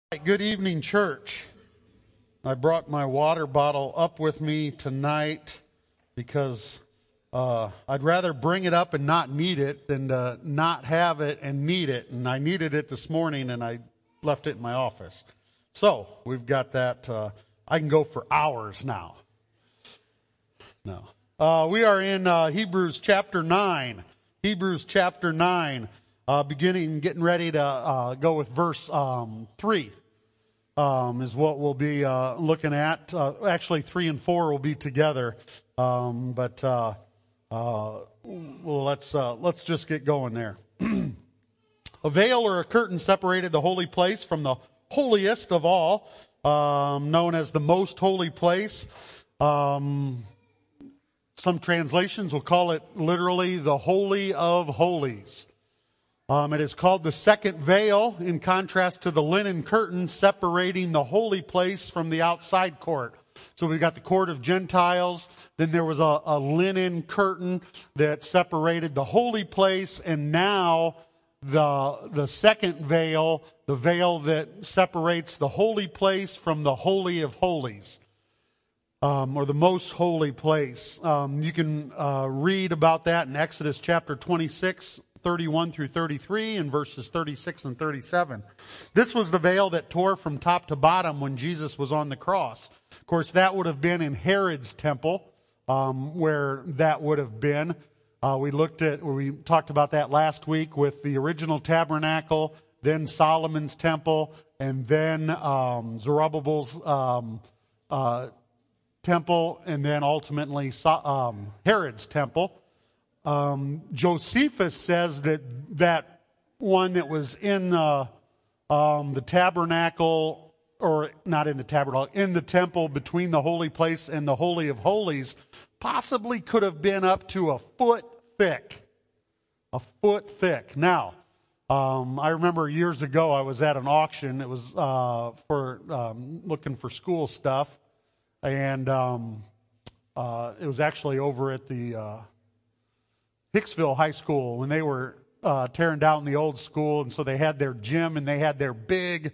Good evening, church. I brought my water bottle up with me tonight because I'd rather bring it up and not need it than to not have it and need it. And I needed it this morning, and I left it in my office. So we've got that. I can go for hours now. No. We are in Hebrews chapter 9. Hebrews chapter 9, getting ready to go with verse 3. Is what we'll be looking at. Actually, 3 and 4 will be together. Well, let's just get going there. A veil or a curtain separated the holy place from the holiest of all, known as the most holy place. Some translations will call it literally the Holy of Holies. It is called the second veil, in contrast to the linen curtain separating the holy place from the outside court. So we've got the court of Gentiles, then there was a linen curtain that separated the holy place, and now the second veil, the veil that separates the holy place from the Holy of Holies, or the most holy place. You can read about that in Exodus chapter 26, 31 through 33 and verses 36 and 37. This was the veil that tore from top to bottom when Jesus was on the cross. Of course, that would have been in Herod's temple, where that would have been. We talked about that last week with the original tabernacle, then Solomon's temple, and then Zerubbabel's temple, and then ultimately Herod's temple. Josephus says that one that was in the tabernacle, or not in the tabernacle, in the temple between the holy place and the Holy of Holies, possibly could have been up to a foot thick. A foot thick. Now, I remember years ago I was at an auction. It was for looking for school stuff, and it was actually over at the Hicksville High School when they were tearing down the old school, and so they had their gym and they had their big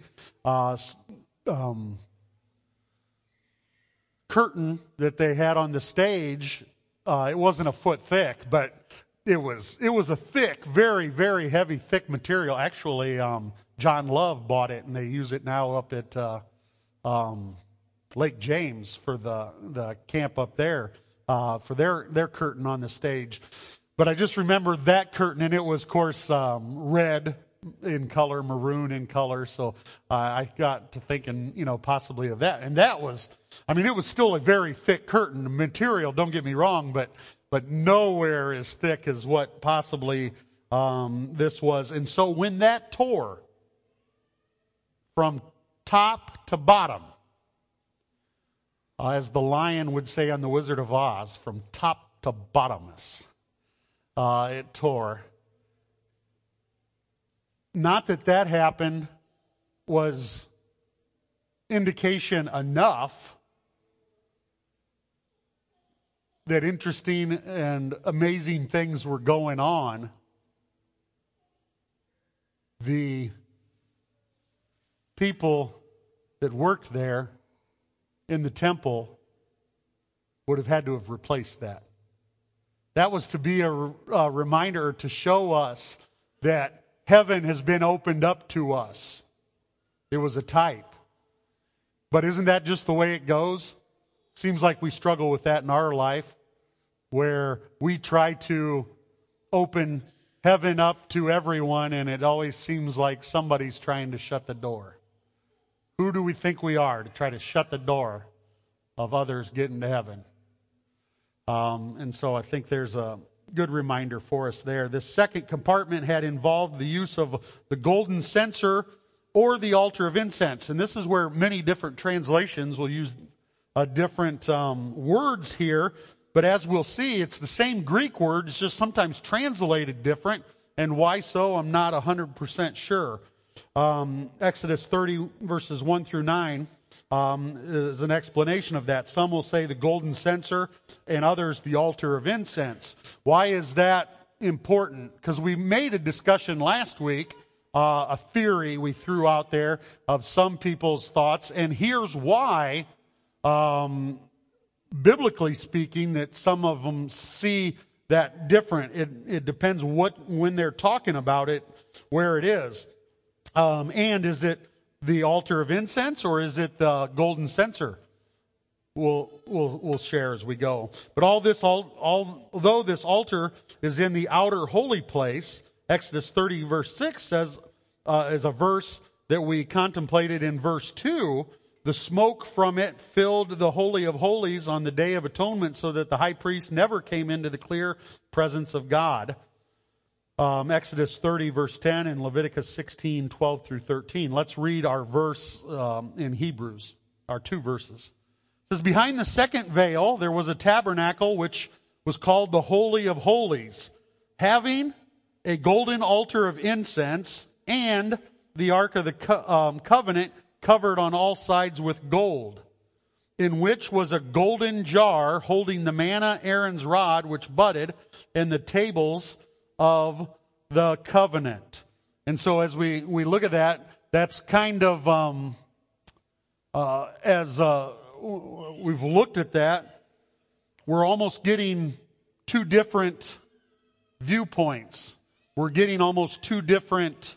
curtain that they had on the stage. It wasn't a foot thick, but it was a thick, very, very heavy, thick material. Actually, John Love bought it, and they use it now up at Lake James for the camp up there for their curtain on the stage. But I just remember that curtain, and it was, of course, red in color, maroon in color. So I got to thinking, possibly of that. And that was, it was still a very thick curtain material, don't get me wrong, but nowhere as thick as what possibly this was. And so when that tore from top to bottom, as the lion would say on The Wizard of Oz, from top to bottomless, it tore. Not that happened was indication enough that interesting and amazing things were going on. The people that worked there in the temple would have had to have replaced that. That was to be a reminder to show us that heaven has been opened up to us. It was a type. But isn't that just the way it goes? Seems like we struggle with that in our life, where we try to open heaven up to everyone, and it always seems like somebody's trying to shut the door. Who do we think we are to try to shut the door of others getting to heaven? And so I think there's a good reminder for us there. This second compartment had involved the use of the golden censer or the altar of incense. And this is where many different translations will use different words here. But as we'll see, it's the same Greek word. It's just sometimes translated different. And why so, I'm not 100% sure. Exodus 30, verses 1 through 9. Is an explanation of that. Some will say the golden censer, and others the altar of incense. Why is that important? Because we made a discussion last week a theory we threw out there of some people's thoughts, and here's why, biblically speaking, that some of them see that different. It depends when they're talking about it, where it is. And is it the altar of incense, or is it the golden censer? We'll share as we go. But although this altar is in the outer holy place, Exodus 30 verse 6 says, is a verse that we contemplated in verse 2, the smoke from it filled the Holy of Holies on the Day of Atonement so that the high priest never came into the clear presence of God. Exodus 30 verse 10 and Leviticus 16, 12 through 13. Let's read our verse in Hebrews, our 2 verses. It says, behind the second veil there was a tabernacle which was called the Holy of Holies, having a golden altar of incense and the Ark of the Covenant covered on all sides with gold, in which was a golden jar holding the manna, Aaron's rod, which budded, and the tables of the covenant. And so as we look at that, that's kind of, as we've looked at that, we're almost getting 2 different viewpoints. We're getting almost 2 different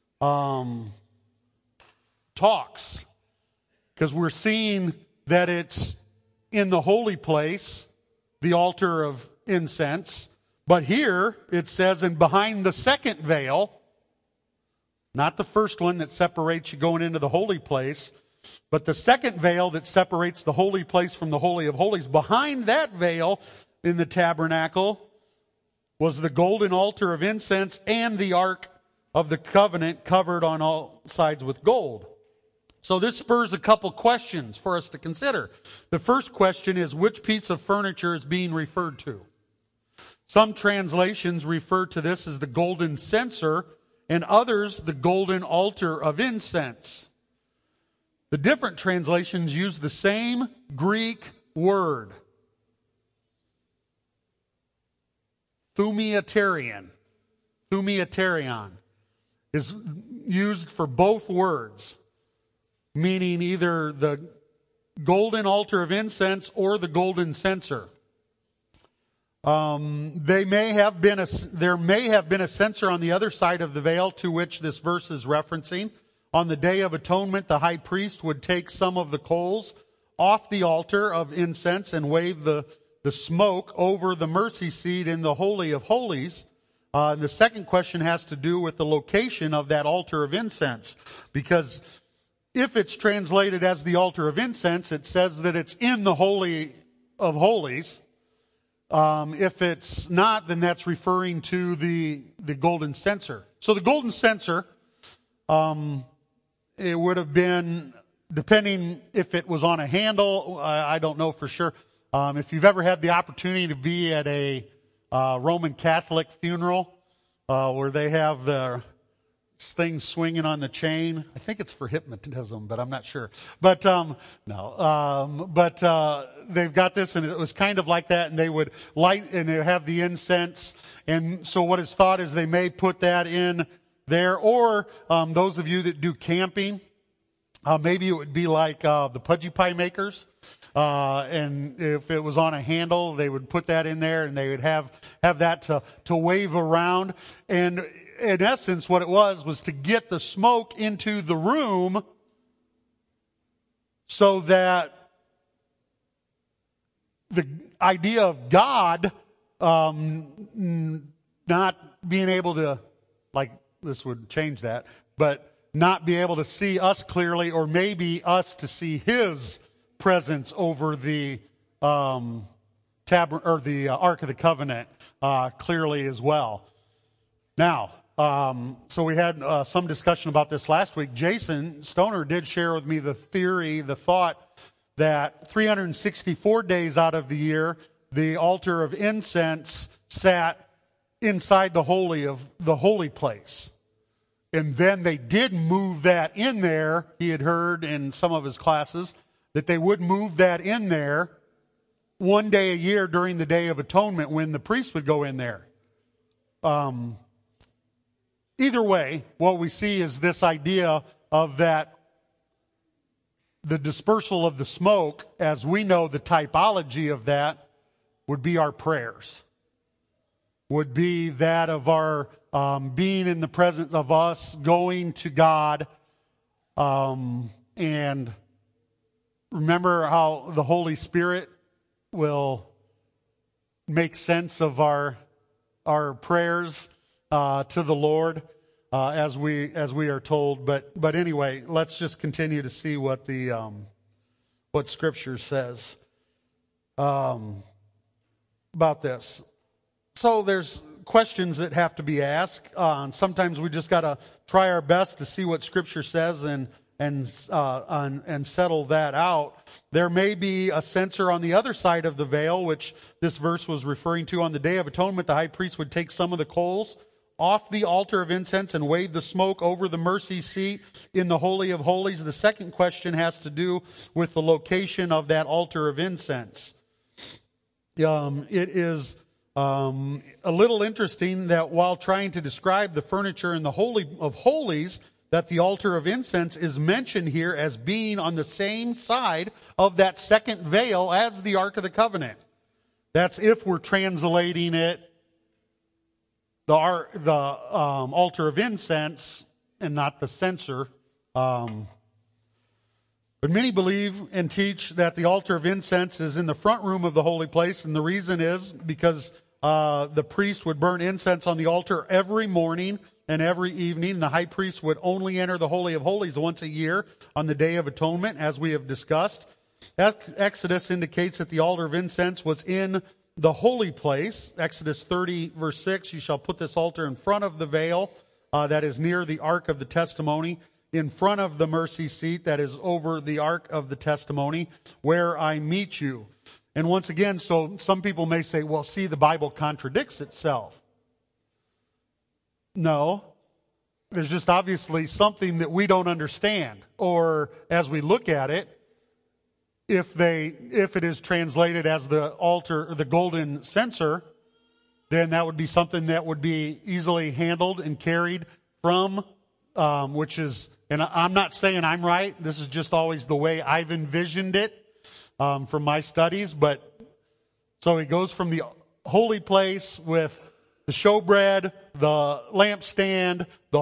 talks, because we're seeing that it's in the holy place, the altar of incense, but here it says, and behind the second veil, not the first one that separates you going into the holy place, but the second veil that separates the holy place from the Holy of Holies. Behind that veil in the tabernacle was the golden altar of incense and the Ark of the Covenant covered on all sides with gold. So this spurs a couple questions for us to consider. The first question is, which piece of furniture is being referred to? Some translations refer to this as the golden censer, and others the golden altar of incense. The different translations use the same Greek word, thumiaterion. Thumiaterion is used for both words, meaning either the golden altar of incense or the golden censer. There may have been a censer on the other side of the veil to which this verse is referencing. On the Day of Atonement, the high priest would take some of the coals off the altar of incense and wave the smoke over the mercy seat in the Holy of Holies. The second question has to do with the location of that altar of incense, because if it's translated as the altar of incense, it says that it's in the Holy of Holies. If it's not, then that's referring to the golden censer. So the golden censer, it would have been, depending if it was on a handle, I don't know for sure. If you've ever had the opportunity to be at a Roman Catholic funeral, where they have the things swinging on the chain. I think it's for hypnotism, but I'm not sure. But they've got this, and it was kind of like that, and they would light, and they have the incense. And so what is thought is they may put that in there, or those of you that do camping, maybe it would be like the Pudgy Pie makers. And if it was on a handle, they would put that in there, and they would have that to wave around. And in essence, what it was to get the smoke into the room so that the idea of God not being able to, like, this would change that, but not be able to see us clearly, or maybe us to see His presence over the Ark of the Covenant clearly as well. Now, so we had some discussion about this last week. Jason Stoner did share with me the theory, the thought that 364 days out of the year, the altar of incense sat inside the holy place. And then they did move that in there. He had heard in some of his classes that they would move that in there one day a year during the Day of Atonement when the priest would go in there. either way, what we see is this idea of that the dispersal of the smoke, as we know the typology of that, would be our prayers. Would be that of our being in the presence of us, going to God. And remember how the Holy Spirit will make sense of our prayers to the Lord as we are told. But anyway, let's just continue to see what what Scripture says about this. So there's questions that have to be asked. And sometimes we just got to try our best to see what Scripture says and settle that out. There may be a censer on the other side of the veil, which this verse was referring to. On the Day of Atonement, the high priest would take some of the coals off the altar of incense and wave the smoke over the mercy seat in the Holy of Holies. The second question has to do with the location of that altar of incense. It is a little interesting that while trying to describe the furniture in the Holy of Holies, that the altar of incense is mentioned here as being on the same side of that second veil as the Ark of the Covenant. That's if we're translating it, the altar of incense and not the censer. But many believe and teach that the altar of incense is in the front room of the holy place, and the reason is because the priest would burn incense on the altar every morning and every evening. The high priest would only enter the Holy of Holies once a year on the Day of Atonement, as we have discussed. Exodus indicates that the altar of incense was in the holy place. Exodus 30, verse 6, you shall put this altar in front of the veil that is near the Ark of the Testimony, in front of the mercy seat that is over the Ark of the Testimony, where I meet you. And once again, so some people may say, well, see, the Bible contradicts itself. No, there's just obviously something that we don't understand. Or as we look at it, if it is translated as the altar, the golden censer, then that would be something that would be easily handled and carried from, which is, and I'm not saying I'm right. This is just always the way I've envisioned it from my studies. But so it goes from the holy place with the showbread, the lampstand, the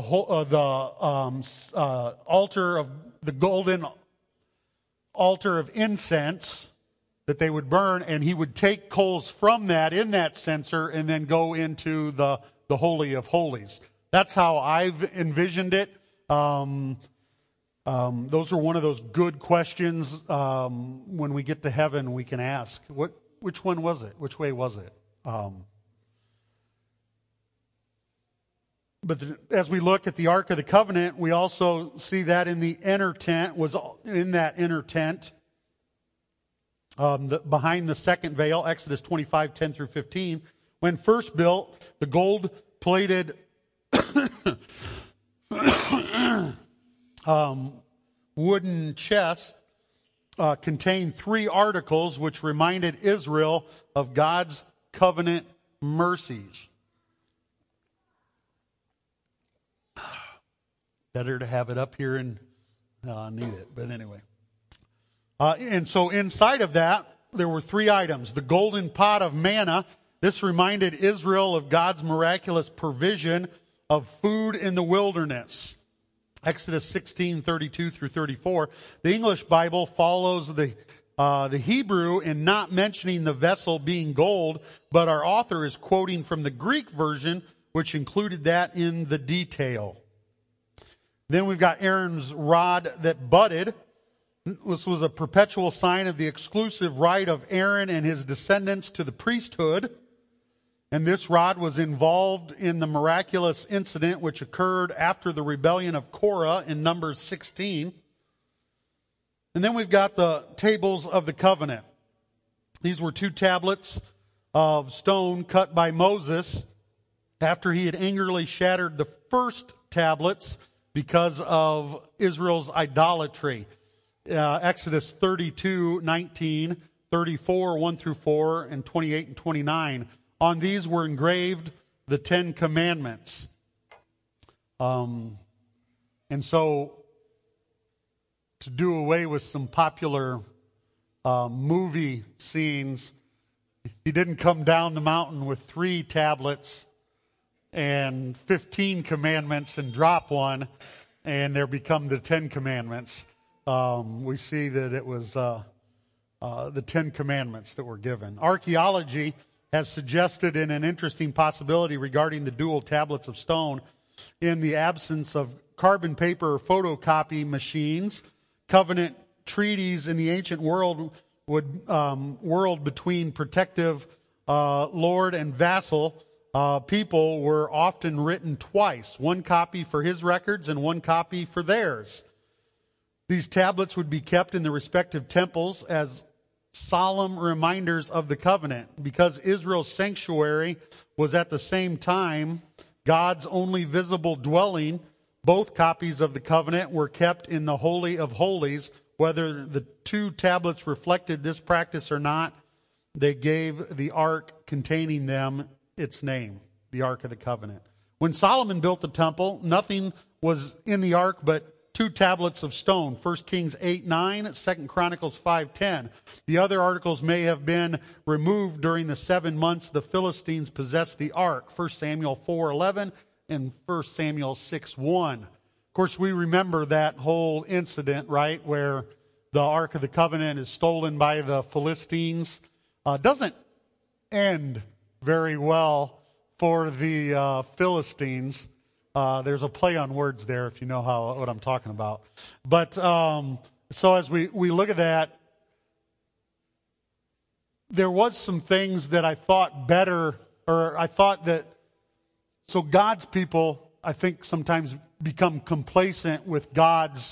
altar of the golden altar of incense that they would burn, and he would take coals from that in that censer and then go into the Holy of Holies. That's how I've envisioned it. Those are one of those good questions when we get to heaven we can ask. Which one was it? Which way was it? But as we look at the Ark of the Covenant, we also see that in the inner tent, was in that inner tent, behind the second veil, Exodus 25, 10 through 15. When first built, the gold-plated wooden chest contained three articles which reminded Israel of God's covenant mercies. Better to have it up here and need it, but anyway. And so inside of that, there were three items. The golden pot of manna. This reminded Israel of God's miraculous provision of food in the wilderness. Exodus 16, 32 through 34. The English Bible follows the Hebrew in not mentioning the vessel being gold, but our author is quoting from the Greek version, which included that in the detail. Then we've got Aaron's rod that budded. This was a perpetual sign of the exclusive right of Aaron and his descendants to the priesthood. And this rod was involved in the miraculous incident which occurred after the rebellion of Korah in Numbers 16. And then we've got the tables of the covenant. These were two tablets of stone cut by Moses after he had angrily shattered the first tablets because of Israel's idolatry. Exodus 32, 19, 34, 1 through 4, and 28 and 29. On these were engraved the Ten Commandments. And so, to do away with some popular movie scenes, he didn't come down the mountain with 3 tablets and 15 commandments and drop one, and there become the 10 commandments. We see that it was the 10 commandments that were given. Archaeology has suggested in an interesting possibility regarding the dual tablets of stone, in the absence of carbon paper or photocopy machines, covenant treaties in the ancient world world between protective lord and vassal people were often written twice, one copy for his records and one copy for theirs. These tablets would be kept in the respective temples as solemn reminders of the covenant. Because Israel's sanctuary was at the same time God's only visible dwelling, both copies of the covenant were kept in the Holy of Holies. Whether the 2 tablets reflected this practice or not, they gave the ark containing them its name, the Ark of the Covenant. When Solomon built the temple, nothing was in the ark but 2 tablets of stone, 1 Kings 8:9, 2 Chronicles 5:10. The other articles may have been removed during the 7 months the Philistines possessed the ark, 1 Samuel 4:11 and 1 Samuel 6:1. Of course, we remember that whole incident, right, where the Ark of the Covenant is stolen by the Philistines. Doesn't end very well for the Philistines. There's a play on words there, if you know what I'm talking about. But so as we look at that, there was some things that I thought better, or I thought that, so God's people, I think, sometimes become complacent with God's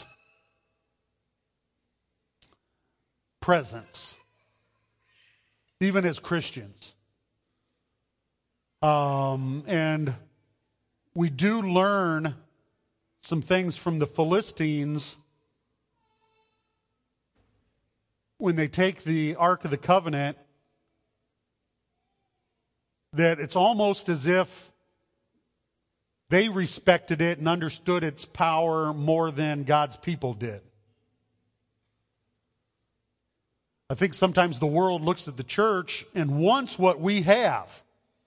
presence, even as Christians. And we do learn some things from the Philistines when they take the Ark of the Covenant, that it's almost as if they respected it and understood its power more than God's people did. I think sometimes the world looks at the church and wants what we have.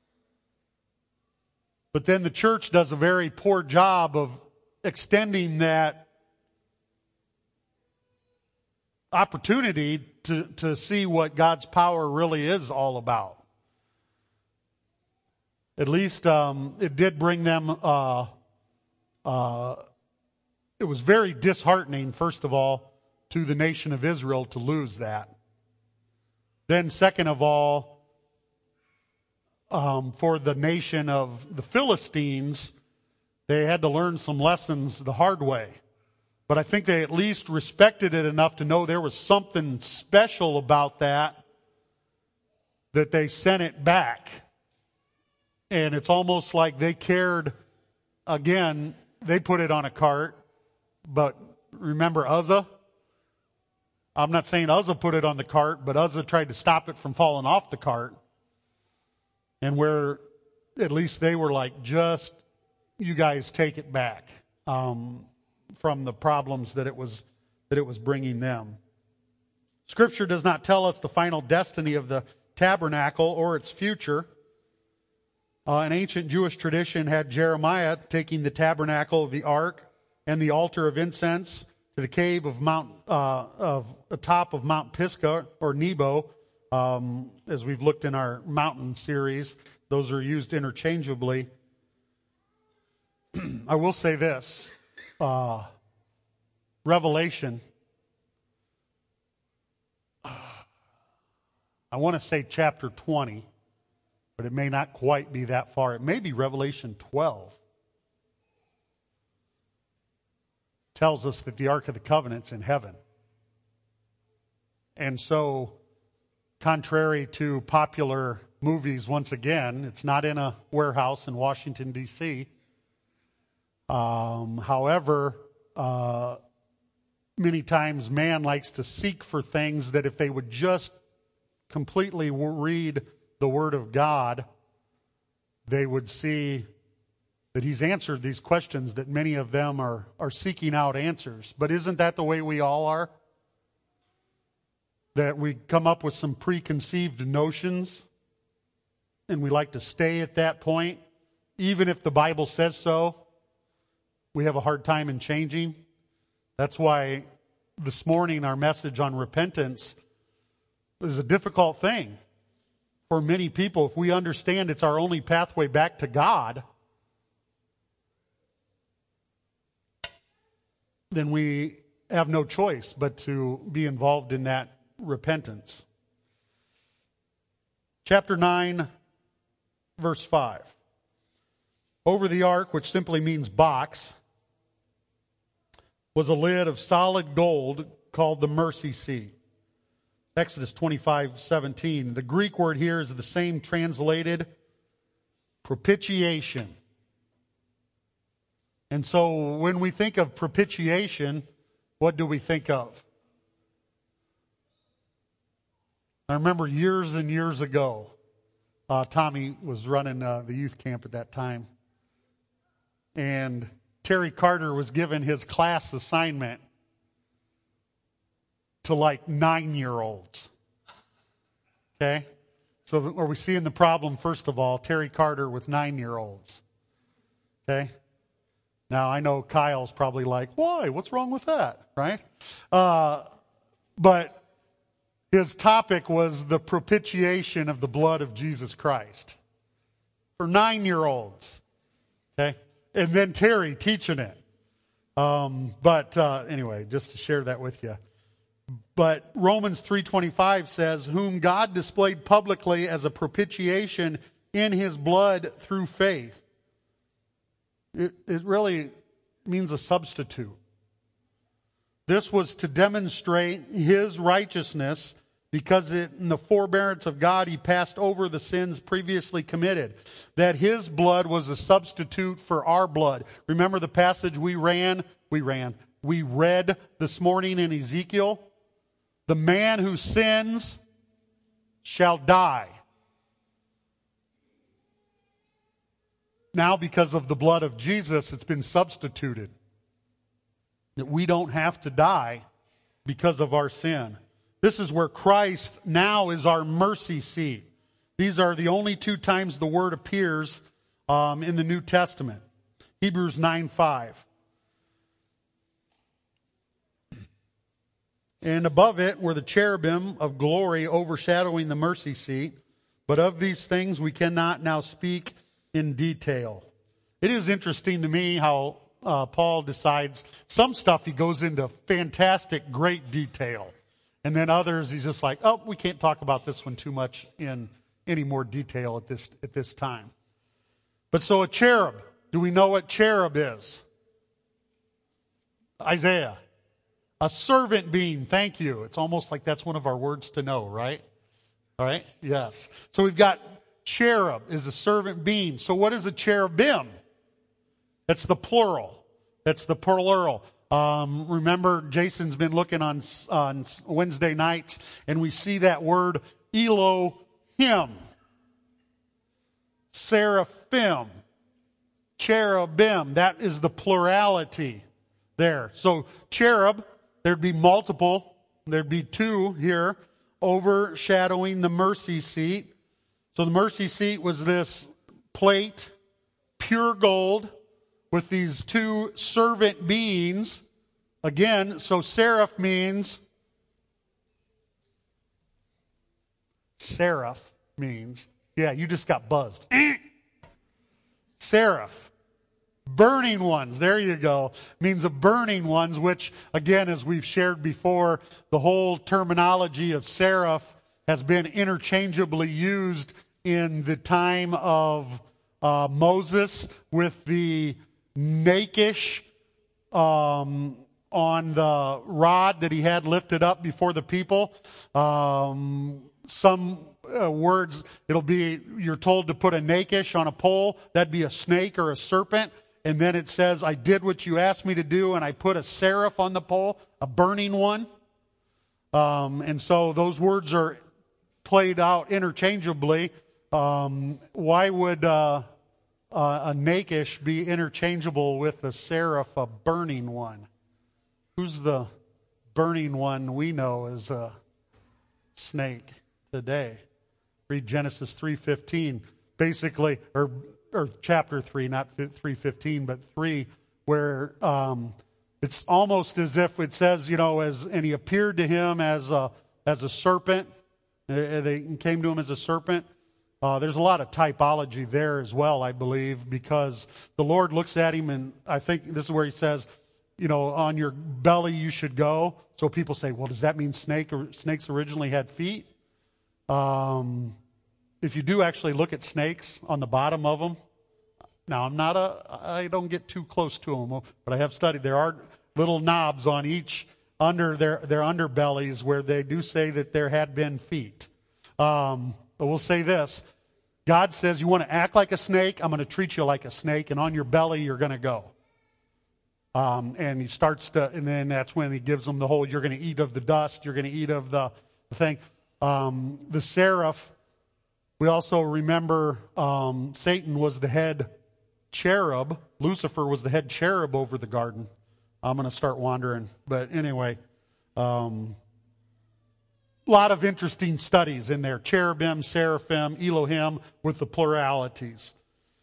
But then the church does a very poor job of extending that opportunity to see what God's power really is all about. At least it did bring them, it was very disheartening, first of all, to the nation of Israel to lose that. Then second of all, for the nation of the Philistines, they had to learn some lessons the hard way. But I think they at least respected it enough to know there was something special about that they sent it back. And it's almost like they cared, again, they put it on a cart, but remember Uzzah? I'm not saying Uzzah put it on the cart, but Uzzah tried to stop it from falling off the cart. And where at least they were like, just, you guys take it back from the problems that it was bringing them. Scripture does not tell us the final destiny of the tabernacle or its future. An ancient Jewish tradition had Jeremiah taking the tabernacle of the ark and the altar of incense to the cave of the top of Mount Pisgah or Nebo. As we've looked in our mountain series, those are used interchangeably. I will say this, Revelation, I want to say chapter 20, but it may not quite be that far. It may be Revelation 12. Tells us that the Ark of the Covenant's in heaven. And so, contrary to popular movies, once again, it's not in a warehouse in Washington, D.C. However, many times man likes to seek for things that if they would just completely read the Word of God, they would see that he's answered these questions that many of them are seeking out answers. But isn't that the way we all are? That we come up with some preconceived notions and we like to stay at that point, even if the Bible says so. We have a hard time in changing. That's why this morning our message on repentance is a difficult thing for many people. If we understand it's our only pathway back to God, then we have no choice but to be involved in that repentance. Chapter 9, verse 5. Over the ark, which simply means box, was a lid of solid gold called the mercy seat. Exodus 25:17. The Greek word here is the same translated propitiation. And so when we think of propitiation, what do we think of? I remember years and years ago, Tommy was running the youth camp at that time, and Terry Carter was given his class assignment to like 9-year-olds. Okay? So are we seeing the problem, first of all? Terry Carter with 9-year-olds. Okay? Now, I know Kyle's probably like, why? What's wrong with that? Right? But his topic was the propitiation of the blood of Jesus Christ. For 9-year-olds. Okay? And then Terry teaching it. Anyway, just to share that with you. But Romans 3:25 says, whom God displayed publicly as a propitiation in his blood through faith. It really means a substitute. This was to demonstrate his righteousness because in the forbearance of God, he passed over the sins previously committed. That his blood was a substitute for our blood. Remember the passage we read this morning in Ezekiel? The man who sins shall die. Now, because of the blood of Jesus, it's been substituted. That we don't have to die because of our sin. This is where Christ now is our mercy seat. These are the only 2 times the word appears in the New Testament. Hebrews 9:5. And above it were the cherubim of glory overshadowing the mercy seat. But of these things we cannot now speak in detail. It is interesting to me how Paul decides some stuff he goes into fantastic, great detail. And then others he's just like, oh, we can't talk about this one too much in any more detail at this time. But so a cherub, do we know what cherub is? Isaiah. A servant being, thank you. It's almost like that's one of our words to know, right? All right? Yes. So we've got cherub is a servant being. So what is a cherubim? That's the plural. That's the plural. Remember, Jason's been looking on Wednesday nights, and we see that word Elohim, seraphim, cherubim. That is the plurality there. So cherub, there'd be multiple. There'd be 2 here, overshadowing the mercy seat. So the mercy seat was this plate, pure gold, with these 2 servant beings. Again, so seraph means, yeah, you just got buzzed. Seraph. Burning ones, there you go. Means of burning ones, which, again, as we've shared before, the whole terminology of seraph has been interchangeably used in the time of Moses with the nakish on the rod that he had lifted up before the people. Some words, it'll be, you're told to put a nakish on a pole. That'd be a snake or a serpent. And then it says, I did what you asked me to do, and I put a seraph on the pole, a burning one. And so those words are played out interchangeably. Why would a nakish be interchangeable with the seraph, a burning one? Who's the burning one we know as a snake today? Read Genesis 3:15, basically, or chapter 3, not 3:15, but 3, where it's almost as if it says, and he appeared to him as a serpent. They came to him as a serpent. There's a lot of typology there as well, I believe, because the Lord looks at him, and I think this is where he says, on your belly you should go. So people say, well, does that mean snakes originally had feet? If you do actually look at snakes on the bottom of them, now I don't get too close to them, but I have studied. There are little knobs on each under their underbellies where they do say that there had been feet. But we'll say this. God says, you want to act like a snake? I'm going to treat you like a snake, and on your belly you're going to go. And he starts and then that's when he gives them the whole, you're going to eat of the dust, you're going to eat of the thing. The seraph, we also remember Satan was the head cherub. Lucifer was the head cherub over the garden. I'm going to start wandering. But anyway, a lot of interesting studies in there. Cherubim, seraphim, Elohim with the pluralities.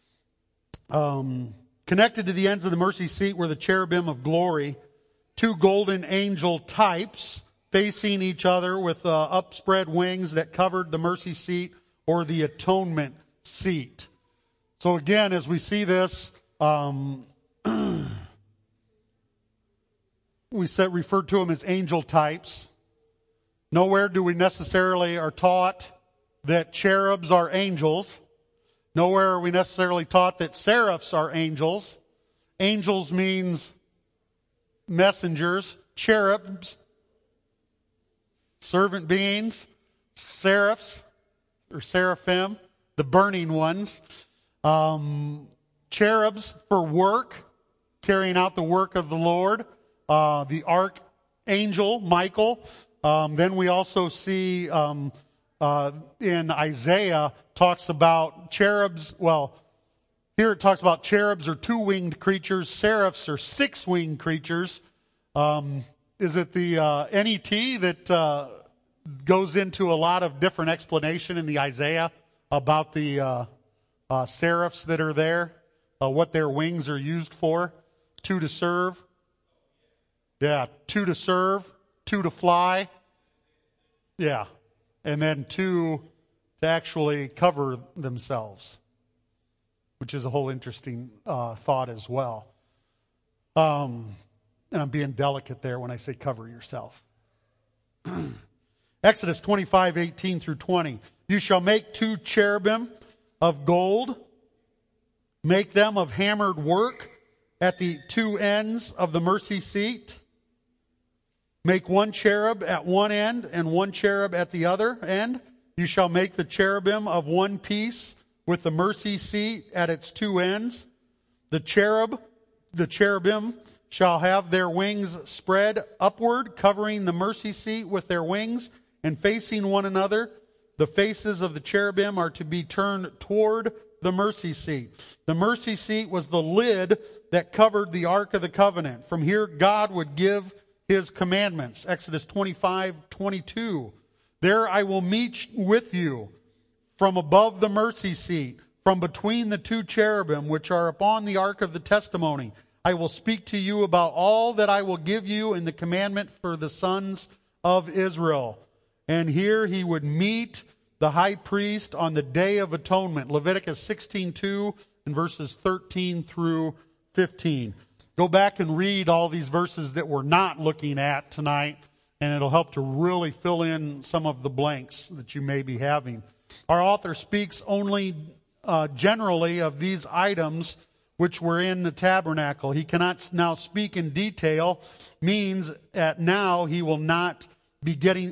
Connected to the ends of the mercy seat were the cherubim of glory, 2 golden angel types facing each other with upspread wings that covered the mercy seat or the atonement seat. So again, as we see this, we referred to them as angel types. Nowhere do we necessarily are taught that cherubs are angels. Nowhere are we necessarily taught that seraphs are angels. Angels means messengers. Cherubs, servant beings. Seraphs, or seraphim, the burning ones. Cherubs for work, carrying out the work of the Lord. The archangel, Michael. Then we also see in Isaiah talks about cherubs. Well, here it talks about cherubs are 2-winged creatures. Seraphs are 6-winged creatures. Is it the NET that goes into a lot of different explanation in the Isaiah about the seraphs that are there, what their wings are used for? 2 to serve. Yeah, 2 to serve, 2 to fly. Yeah, and then 2 to actually cover themselves, which is a whole interesting thought as well. And I'm being delicate there when I say cover yourself. Exodus 25:18 through 20. You shall make 2 cherubim of gold. Make them of hammered work at the 2 ends of the mercy seat. Make 1 cherub at one end and 1 cherub at the other end. You shall make the cherubim of 1 piece with the mercy seat at its 2 ends. The cherubim shall have their wings spread upward, covering the mercy seat with their wings and facing one another. The faces of the cherubim are to be turned toward the mercy seat. The mercy seat was the lid that covered the Ark of the Covenant. From here, God would give His commandments. Exodus 25:22. There I will meet with you from above the mercy seat, from between the 2 cherubim which are upon the ark of the testimony. I will speak to you about all that I will give you in the commandment for the sons of Israel. And here he would meet the high priest on the Day of Atonement. Leviticus 16:2 and verses 13 through 15. Go back and read all these verses that we're not looking at tonight, and it'll help to really fill in some of the blanks that you may be having. Our author speaks only generally of these items which were in the tabernacle. He cannot now speak in detail, means at now he will not be getting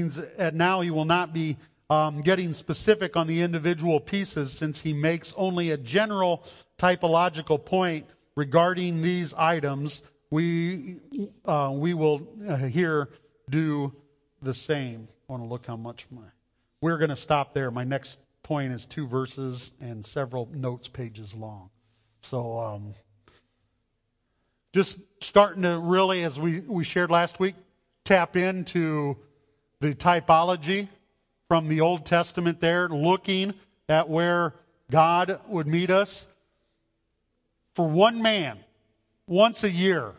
specific on the individual pieces, since he makes only a general typological point regarding these items. We will here do the same. I want to look how much we're going to stop there. My next point is 2 verses and several notes pages long. So just starting to really, as we shared last week, tap into the typology from the Old Testament there, looking at where God would meet us for one man once a year.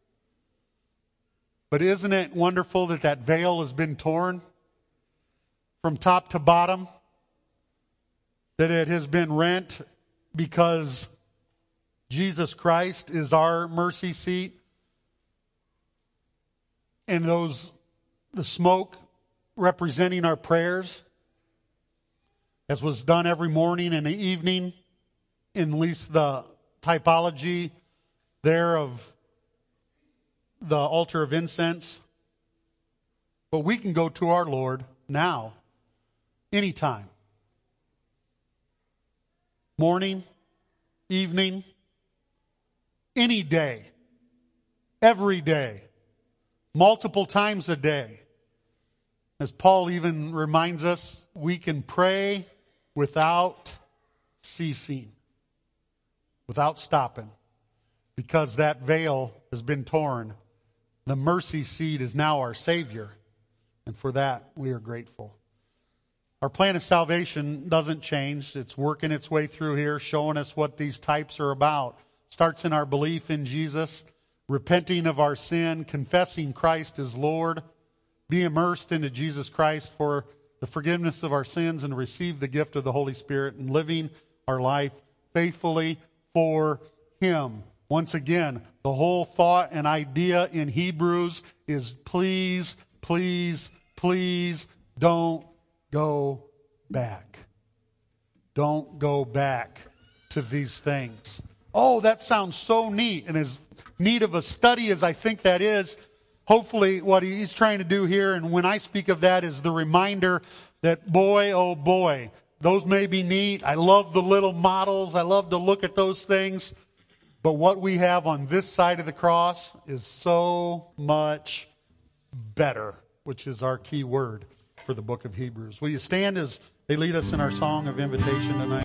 But isn't it wonderful that that veil has been torn from top to bottom? That it has been rent because Jesus Christ is our mercy seat. And the smoke representing our prayers, as was done every morning and evening, in at least the typology there of the altar of incense. But we can go to our Lord now, anytime. Morning, evening, any day, every day, multiple times a day. As Paul even reminds us, we can pray without ceasing, without stopping, because that veil has been torn. The mercy seat is now our Savior, and for that we are grateful. Our plan of salvation doesn't change. It's working its way through here, showing us what these types are about. Starts in our belief in Jesus, repenting of our sin, confessing Christ as Lord, be immersed into Jesus Christ for the forgiveness of our sins and receive the gift of the Holy Spirit, and living our life faithfully for Him. Once again, the whole thought and idea in Hebrews is please, please, please don't go back. Don't go back to these things. Oh, that sounds so neat. And as neat of a study as I think that is, hopefully what he's trying to do here, and when I speak of that, is the reminder that boy, oh boy, those may be neat. I love the little models. I love to look at those things. But what we have on this side of the cross is so much better, which is our key word for the book of Hebrews. Will you stand as they lead us in our song of invitation tonight?